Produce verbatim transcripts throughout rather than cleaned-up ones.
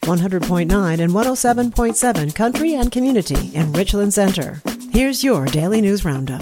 one hundred point nine and one oh seven point seven Country and Community in Richland Center. Here's your Daily News Roundup.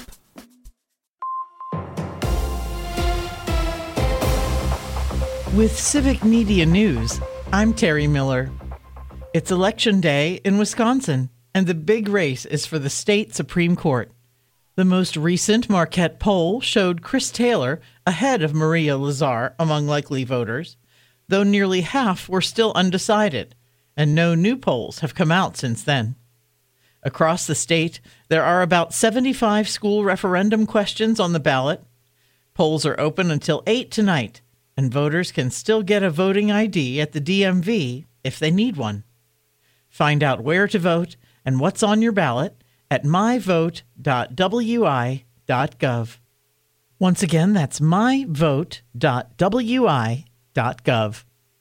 With Civic Media News, I'm Terry Miller. It's Election Day in Wisconsin, and the big race is for the state Supreme Court. The most recent Marquette poll showed Chris Taylor ahead of Maria Lazar among likely voters, though nearly half were still undecided, and no new polls have come out since then. Across the state, there are about seventy-five school referendum questions on the ballot. Polls are open until eight tonight, and voters can still get a voting I D at the D M V if they need one. Find out where to vote and what's on your ballot at my vote dot w i dot gov. Once again, that's my vote dot w i dot gov.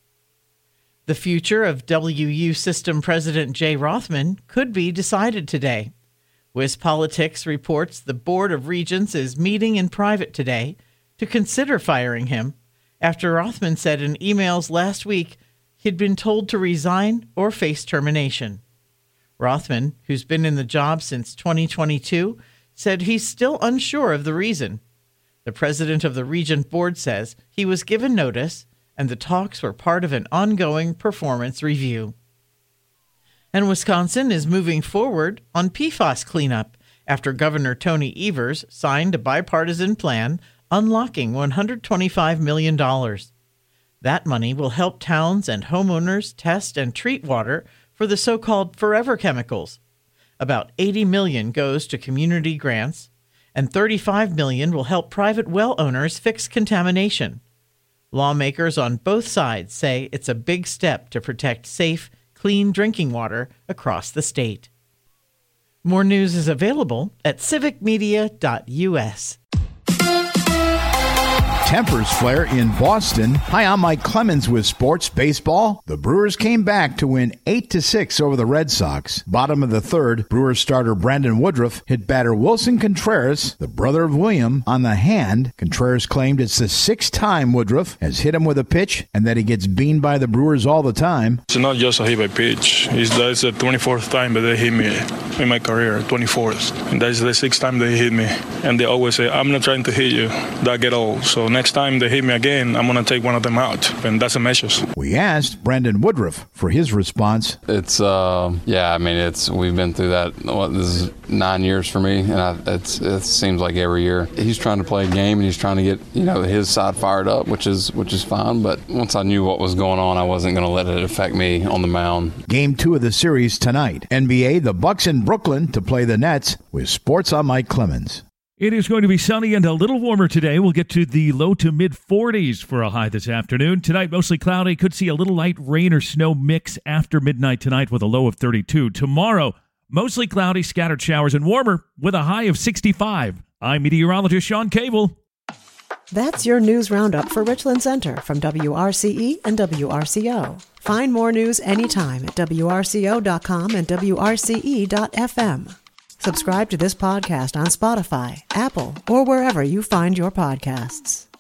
The future of W U System President Jay Rothman could be decided today. WisPolitics reports the Board of Regents is meeting in private today to consider firing him after Rothman said in emails last week he'd been told to resign or face termination. Rothman, who's been in the job since twenty twenty-two, said he's still unsure of the reason. The president of the Regent Board says he was given notice and the talks were part of an ongoing performance review. And Wisconsin is moving forward on P FAS cleanup after Governor Tony Evers signed a bipartisan plan unlocking one hundred twenty-five million dollars. That money will help towns and homeowners test and treat water for the so-called forever chemicals. About eighty million dollars goes to community grants, and thirty-five million dollars will help private well owners fix contamination. Lawmakers on both sides say it's a big step to protect safe, clean drinking water across the state. More news is available at civic media dot u s. Tempers flare in Boston. Hi, I'm Mike Clemens with Sports Baseball. The Brewers came back to win eight to six over the Red Sox. Bottom of the third, Brewers starter Brandon Woodruff hit batter Wilson Contreras, the brother of William, on the hand. Contreras claimed it's the sixth time Woodruff has hit him with a pitch and that he gets beaned by the Brewers all the time. It's not just a hit by pitch. It's, that's the twenty-fourth time that they hit me in my career, twenty-fourth. And that's the sixth time they hit me. And they always say, I'm not trying to hit you. That get old. So next time they hit me again, I'm going to take one of them out. And that's a message. We asked Brandon Woodruff for his response. It's, uh, yeah, I mean, it's we've been through that. What, this is nine years for me, and I, it's, it seems like every year. He's trying to play a game, and he's trying to get, you know, his side fired up, which is which is fine. But once I knew what was going on, I wasn't going to let it affect me on the mound. Game two of the series tonight. N B A, the Bucks in Brooklyn to play the Nets. With Sports, I'm Mike Clemens. It is going to be sunny and a little warmer today. We'll get to the low to mid forties for a high this afternoon. Tonight, mostly cloudy. Could see a little light rain or snow mix after midnight tonight with a low of thirty-two. Tomorrow, mostly cloudy, scattered showers, and warmer with a high of sixty-five. I'm meteorologist Sean Cable. That's your news roundup for Richland Center from W R C E and W R C O. Find more news anytime at W R C O dot com and W R C E dot F M. Subscribe to this podcast on Spotify, Apple, or wherever you find your podcasts.